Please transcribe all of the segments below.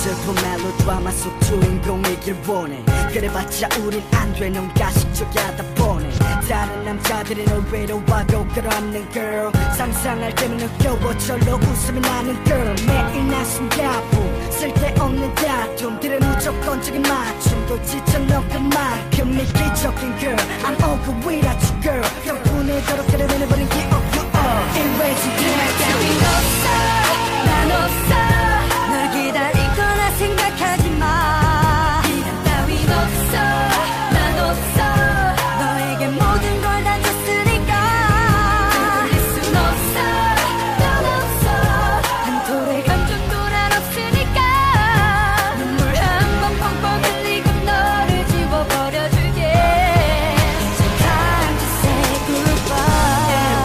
슬픈 멜로드라마 속 주인공이길 원해. 그래봤자 우린 안돼 넌 가식적이다 보네. 다른 남자들이 널 외로워하고 끌어안는 girl 상상할 때면 느껴워 절로 웃음이 나는 girl. 매일 난 숨가쁨 쓸데없는 다툼들은 무조건적인 맞춤도 지쳐 넌 그만큼 이기적인 girl. I'm over without you girl. 덕분에 저렇게 되버린 기억 you are erasing 따윈 없어 난 없어 널 기다리거나 생각하지 마. 비난 따윈 없어 난 없어 너에게 모든 걸 다 줬으니까. 돌릴 순 없어 넌 없어 한 톨의 감정도 난 없으니까. 눈물 한 번 펑펑 흘리고 너를 지워버려줄게. It's time to say goodbye.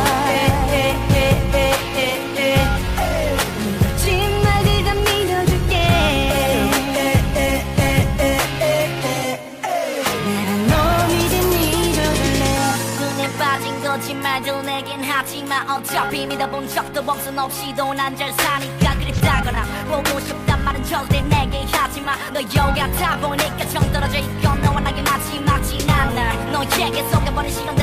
거짓말도 내겐 하지마. 어차피 믿어본 적도 없어 없이도 난 잘 사니까. 그랬다거나 보고 싶단 말은 절대 내게 하지마. 너 여기 같아 보니까 정 떨어져 있고 너와 나의 마지막 지난 날 너에게 속여버린 시간